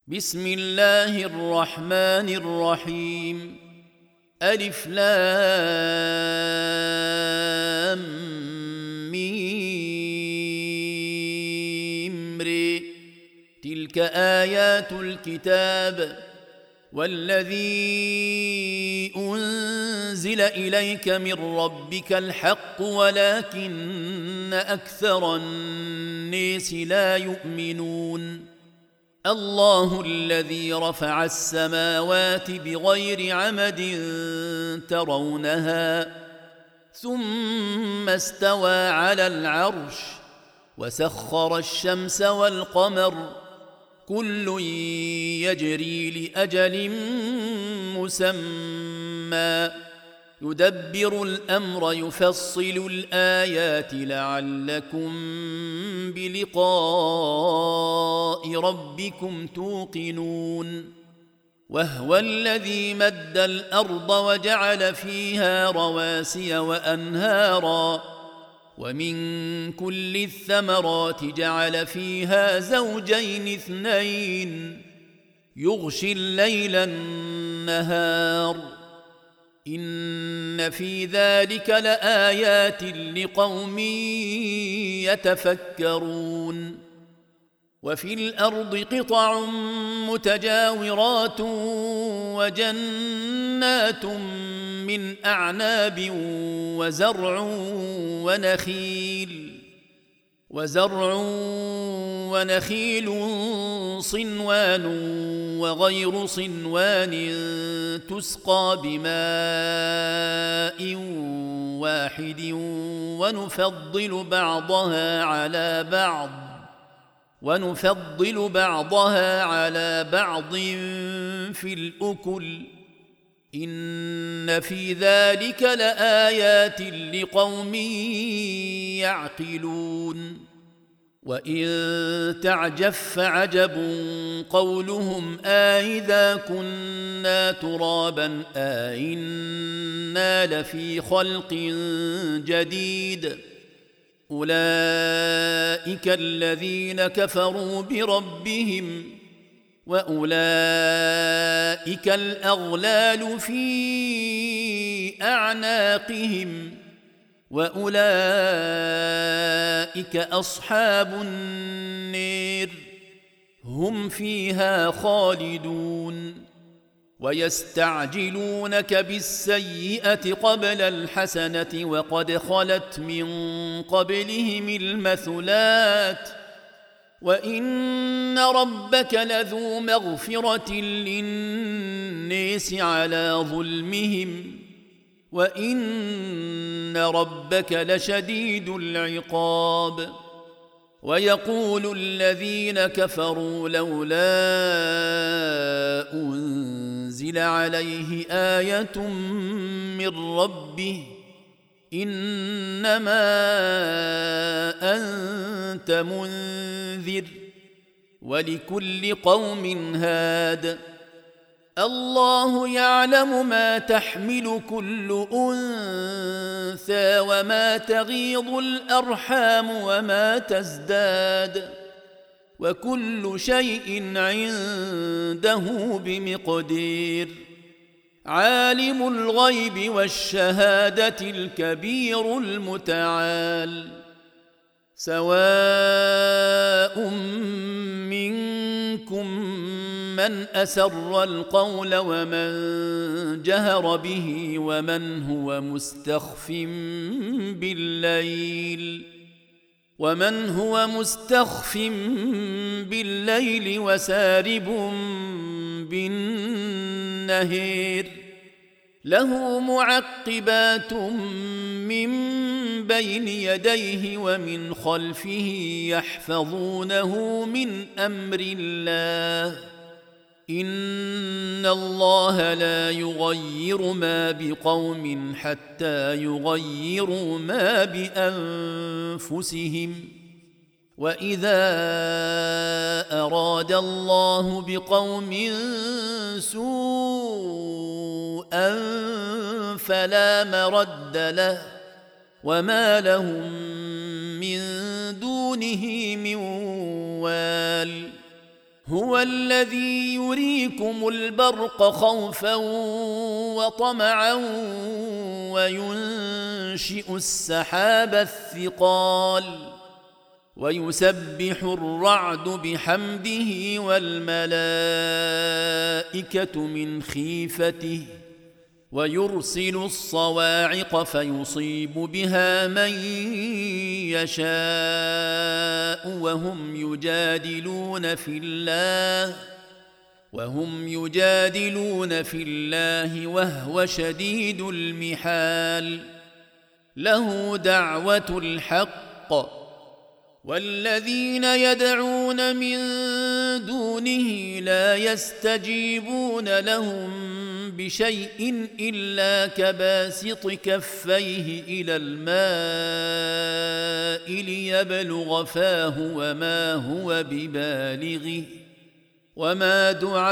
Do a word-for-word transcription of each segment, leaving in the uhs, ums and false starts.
بسم الله الرحمن الرحيم. ألف لام ميم ر. تلك آيات الكتاب والذي أنزل إليك من ربك الحق ولكن أكثر الناس لا يؤمنون. الله الذي رفع السماوات بغير عمد ترونها ثم استوى على العرش وسخر الشمس والقمر كل يجري لأجل مسمى يدبر الأمر يفصل الآيات لعلكم بلقاء ربكم توقنون. وهو الذي مد الأرض وجعل فيها رواسي وأنهارا ومن كل الثمرات جعل فيها زوجين اثنين يغشي الليل النهار إن في ذلك لآيات لقوم يتفكرون. وفي الأرض قطع متجاورات وجنات من أعناب وزرع ونخيل وزرع ونخيل صنوان وغير صنوان تسقى بماء واحد ونفضل بعضها على بعض ونفضل بعضها على بعض في الأكل إن في ذلك لآيات لقوم يعقلون. وإن تعجب فعجب قولهم آئذا كنا ترابا آئنا لفي خلق جديد أولئك الذين كفروا بربهم وأولئك الأغلال في أعناقهم وأولئك أصحاب النير هم فيها خالدون. ويستعجلونك بالسيئة قبل الحسنة وقد خلت من قبلهم المثلات وإن ربك لذو مغفرة للناس على ظلمهم وإن ربك لشديد العقاب. ويقول الذين كفروا لولا أنزل عليه آية من ربه إنما أنت منذر ولكل قوم هاد. الله يعلم ما تحمل كل أنثى وما تغيض الأرحام وما تزداد وكل شيء عنده بمقدير. عالم الغيب والشهادة الكبير المتعال. سواء منكم من أسر القول ومن جهر به ومن هو مستخف بالليل ومن هو مستخف بالليل وسارب بالنهار له معقبات من بين يديه ومن خلفه يحفظونه من أمر الله إن الله لا يغير ما بقوم حتى يغيروا ما بأنفسهم وإذا أراد الله بقوم سوءا فلا مرد له وما لهم من دونه من وال هو الذي يريكم البرق خوفا وطمعا وينشئ السحاب الثقال ويسبح الرعد بحمده والملائكة من خيفته ويرسل الصواعق فيصيب بها من يشاء وهم يجادلون في الله وهم يجادلون في الله وهو شديد المحال له دعوة الحق والذين يدعون من دونه لا يستجيبون لهم بشيء إلا كباسط كفيه إلى الماء ليبلغ فاه وما هو ببالغه وما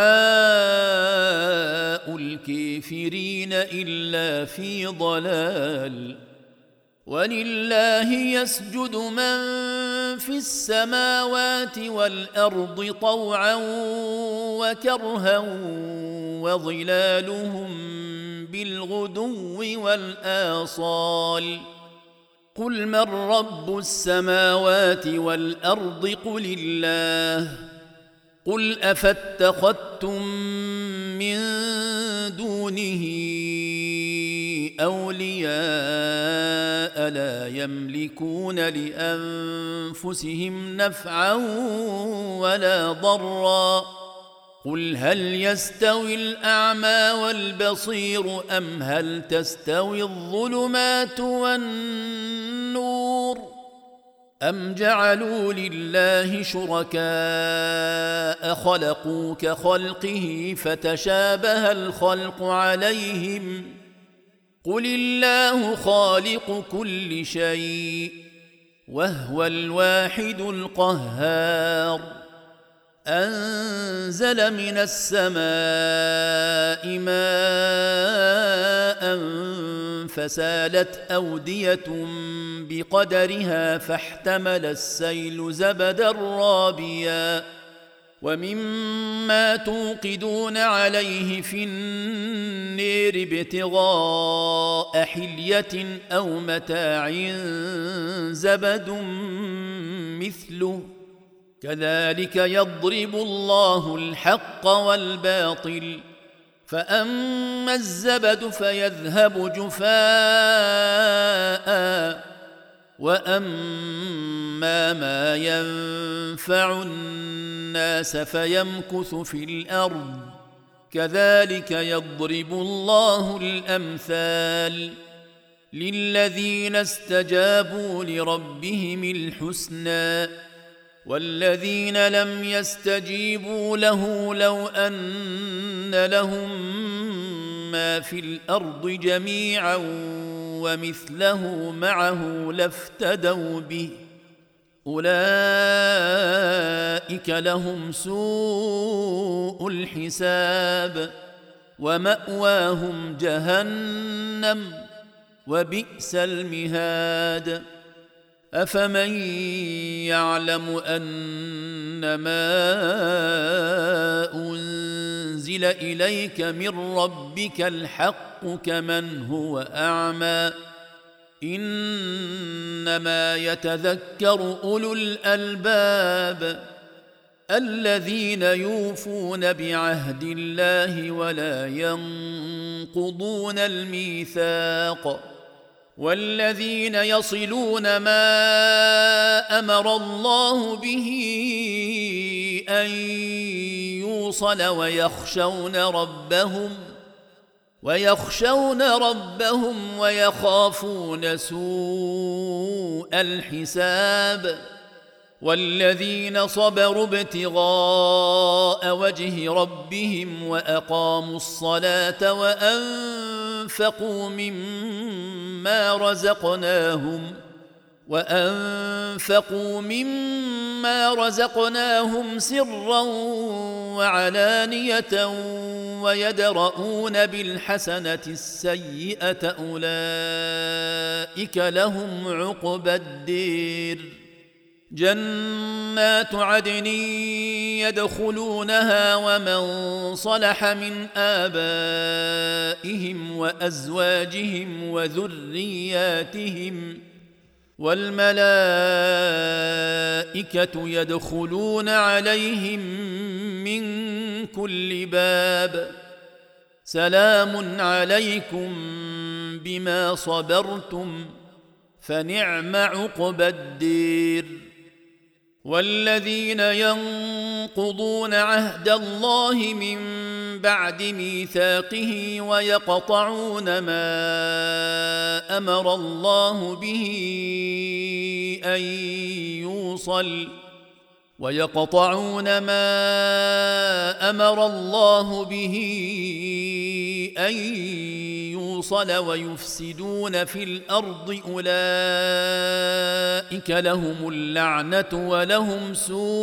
دعاء الكافرين إلا في ضلال ولله يسجد من في السماوات والأرض طوعا وكرها وظلالهم بالغدو والآصال قل من رب السماوات والأرض قل الله قل أفاتخذتم من دونه أولياء لا يملكون لأنفسهم نفعا ولا ضرا قل هل يستوي الأعمى والبصير أم هل تستوي الظلمات والنور أم جعلوا لله شركاء خلقوا كخلقه فتشابه الخلق عليهم قل الله خالق كل شيء وهو الواحد القهار أنزل من السماء ماء فسالت أودية بقدرها فاحتمل السيل زبدا رابيا ومما توقدون عليه في النير ابتغاء حلية أو متاع زبد مثله كذلك يضرب الله الحق والباطل فأما الزبد فيذهب جفاء وأما ما ينفع الناس فيمكث في الأرض كذلك يضرب الله الأمثال للذين استجابوا لربهم الحسنى والذين لم يستجيبوا له لو أن لهم ما في الأرض جميعا ومثله معه لافتدوا به أولئك لهم سوء الحساب ومأواهم جهنم وبئس المهاد أفمن يعلم أنما أنزل إليك من ربك الحق كمن هو أعمى إنما يتذكر أولو الألباب الذين يوفون بعهد الله ولا ينقضون الميثاق والذين يصلون ما أمر الله به أن يوصل ويخشون ربهم ويخشون ربهم ويخافون سوء الحساب والذين صبروا ابتغاء وجه ربهم وأقاموا الصلاة وأنفقوا مما رزقناهم وأنفقوا مما رزقناهم سرا وعلانية ويدرؤون بالحسنة السيئة أولئك لهم عقبى الدير جنات عدن يدخلونها ومن صلح من آبائهم وأزواجهم وذرياتهم والملائكة يدخلون عليهم من كل باب سلام عليكم بما صبرتم فنعم عقبى الدير. والذين ينقضون عهد الله من بعد ميثاقه ويقطعون ما أمر الله به أن يوصل ويقطعون ما أمر الله به أن يوصل ويفسدون في الأرض أولئك لهم اللعنة ولهم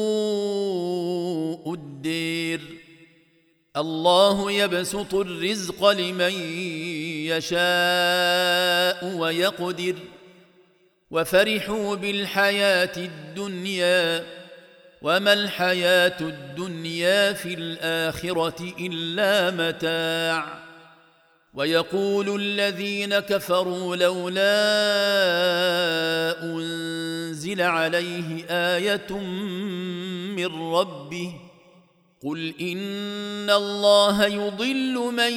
سوء الدير. الله يبسط الرزق لمن يشاء ويقدر وفرحوا بالحياة الدنيا وما الحياة الدنيا في الآخرة إلا متاع. ويقول الذين كفروا لولا أنزل عليه آية من ربه قل إن الله يضل من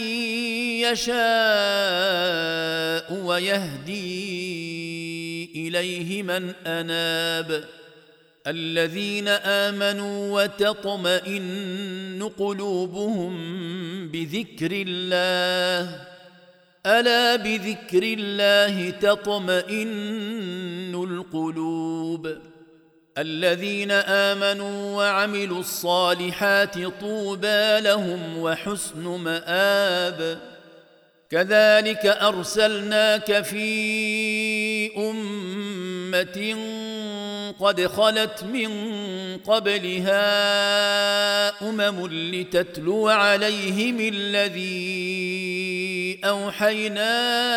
يشاء ويهدي إليه من أناب. الذين آمنوا وتطمئن قلوبهم بذكر الله ألا بذكر الله تطمئن القلوب. الذين آمنوا وعملوا الصالحات طوبى لهم وحسن مآب. كذلك أرسلناك في أمة قد خلت من قبلها أمم لتتلو عليهم الذي أوحينا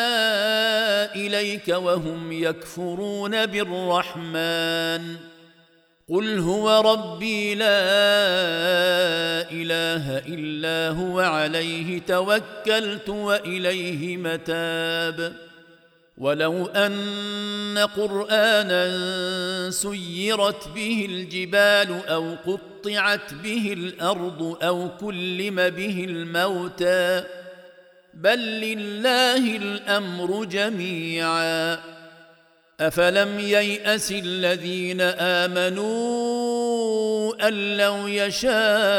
إليك وهم يكفرون بالرحمن قل هو ربي لا إله إلا هو عليه توكلت وإليه متاب. ولو أن قرآنا سيرت به الجبال أو قطعت به الأرض أو كلم به الموتى بل لله الأمر جميعا أفلم ييأس الذين آمنوا أن لو يشاء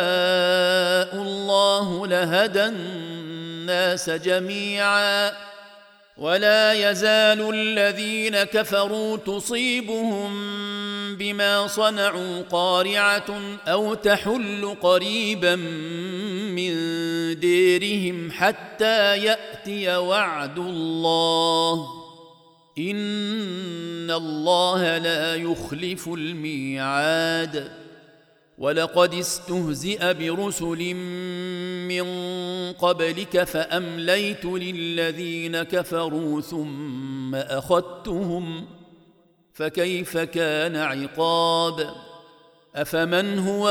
الله لهدى الناس جميعا ولا يزال الذين كفروا تصيبهم بما صنعوا قارعة أو تحل قريبا من ديرهم حتى يأتي وعد الله إن الله لا يخلف الميعاد. ولقد استهزئ برسل من قبلك فأمليت للذين كفروا ثم أخذتهم فكيف كان عقاب. أفمن هو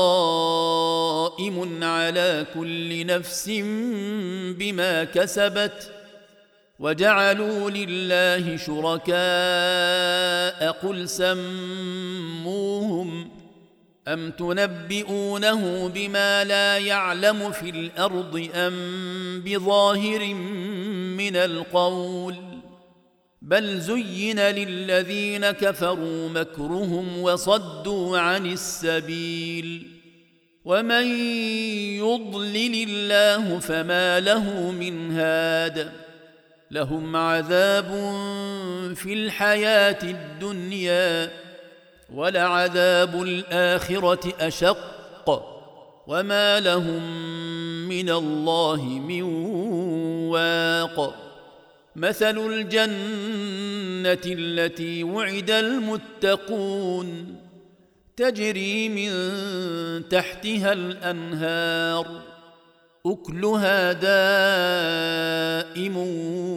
قائم على كل نفس بما كسبت وجعلوا لله شركاء قل سموهم أم تنبئونه بما لا يعلم في الأرض أم بظاهر من القول بل زين للذين كفروا مكرهم وصدوا عن السبيل ومن يضلل الله فما له من هاد. لهم عذاب في الحياة الدنيا ولعذاب الآخرة أشق وما لهم من الله من واق. مثل الجنة التي وعد المتقون تجري من تحتها الأنهار أكلها دائم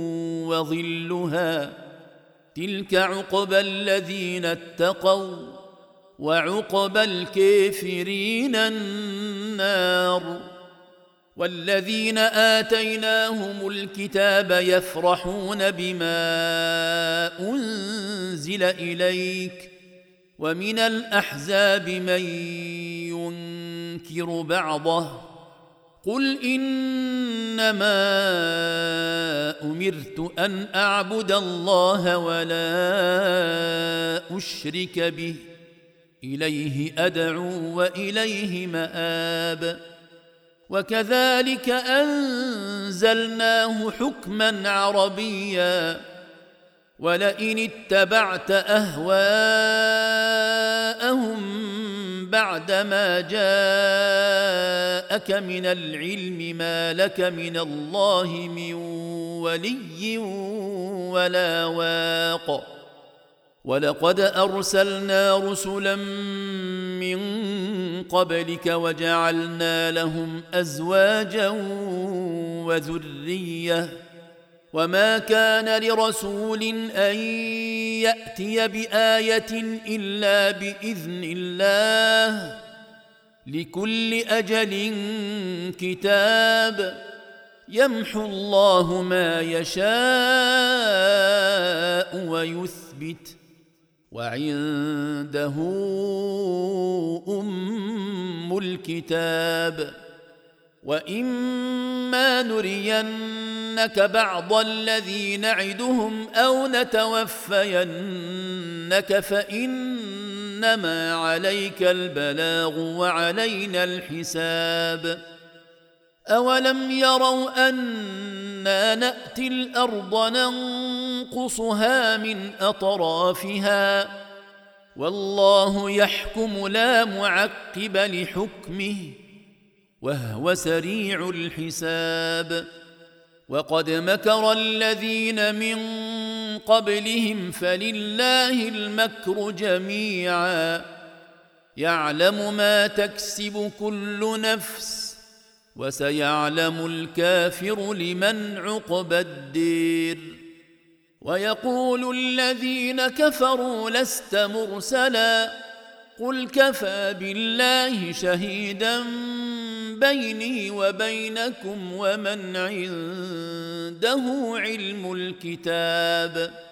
وظلها تلك عقبى الذين اتقوا وعقبى الكافرين النار. والذين آتيناهم الكتاب يفرحون بما أنزل إليك ومن الأحزاب من ينكر بعضه قل إنما أمرت أن أعبد الله ولا أشرك به إليه أدعو وإليه مآب. وكذلك أنزلناه حكما عربيا ولئن اتبعت أهواءهم بعدما جاءك من العلم ما لك من الله من ولي ولا واق. ولقد أرسلنا رسلا من قبلك وجعلنا لهم أزواجا وذرية وما كان لرسول أن يأتي بآية إلا بإذن الله لكل أجل كتاب يمحو الله ما يشاء ويثبت وعنده أم الكتاب. وإما نرينك بعض الذي نعدهم أو نتوفينك فإنما عليك البلاغ وعلينا الحساب. أولم يروا أنا نأتي الأرض ننقصها من أطرافها والله يحكم لا معقب لحكمه وهو سريع الحساب. وقد مكر الذين من قبلهم فلله المكر جميعا يعلم ما تكسب كل نفس وسيعلم الكافر لمن عقبى الدير. ويقول الذين كفروا لست مرسلا قل كفى بالله شهيدا بيني وبينكم ومن عنده علم الكتاب.